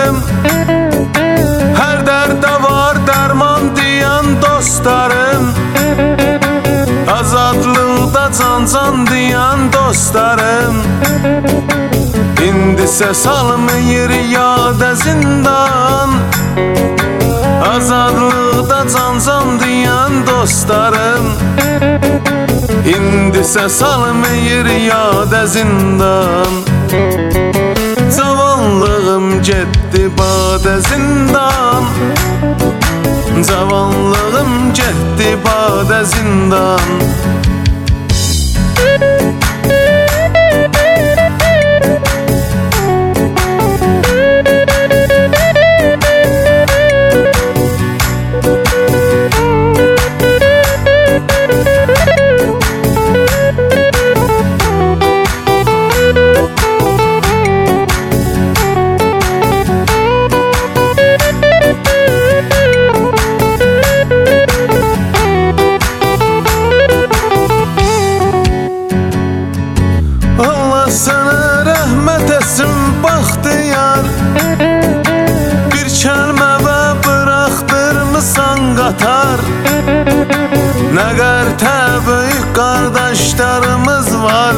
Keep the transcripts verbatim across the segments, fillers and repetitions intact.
dostlarım, her derde var derman diyen dostlarım, azadlıkta can can diyen dostlarım, indi ses almıyor yada zindan. Azadlıkta can can diyen dostlarım, indi ses almıyor yada zindan. Cavanlığım getdi badə zindan, cavanlığım getdi badə zindan. Sana rəhmət etsin baxtiyar, bir kəlmə və bıraxdırmısan qatar. Nə qədər böyük qardaşlarımız var,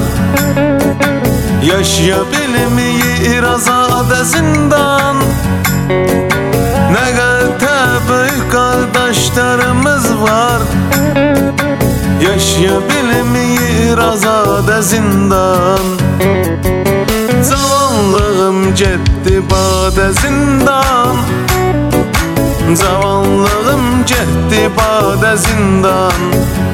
yaşaya bilməyir azadə zindan. Nə qədər böyük qardaşlarımız var, yaşaya bilməyir azadə zindan. Cavanlığım getdi badə zindan, cavanlığım getdi badə zindan.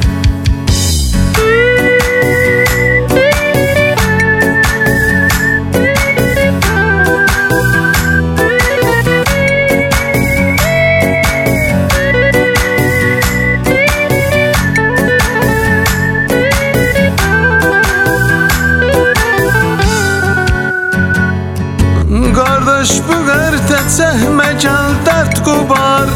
Qardaş bu qərtə çəkmə gəl dərd qubar,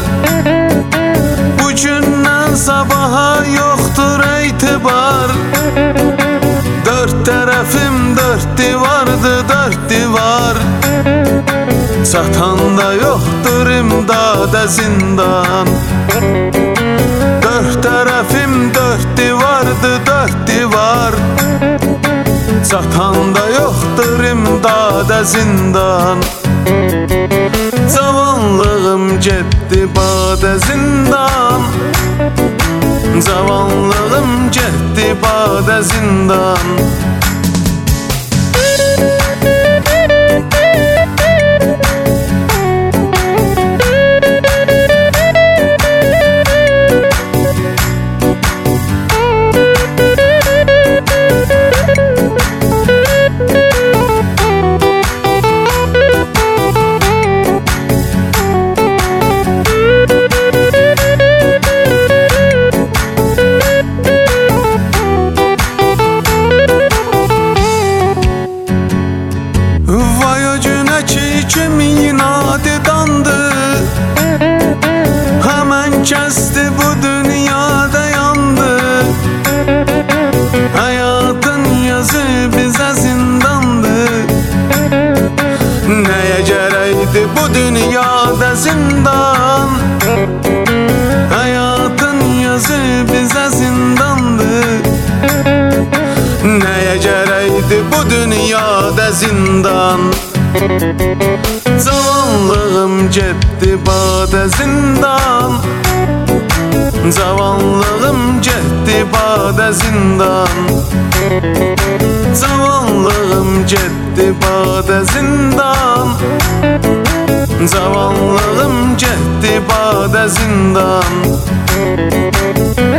bugündən sabaha yoxdur etibar. Dörd tərəfim dörd divardı, dörd divar, çatanda yoxdur imdadə zindan. Dörd tərəfim dörd divardı, dörd divar, çatanda yoxdur imdadə zindan. Cavanlığım getdi badə zindan, cavanlığım getdi badə zindan. Kəsdi bu dünyada yandı, hayatın yazı bizə zindandı. Nəyə gərəkdi bu dünyada zindan, hayatın yazı bizə zindandı. Nəyə gərəkdi bu dünyada zindan. Cavanlığım getdi badə zindan, cavanlığım getdi badə zindan. Cavanlığım getdi badə zindan, cavanlığım getdi badə zindan.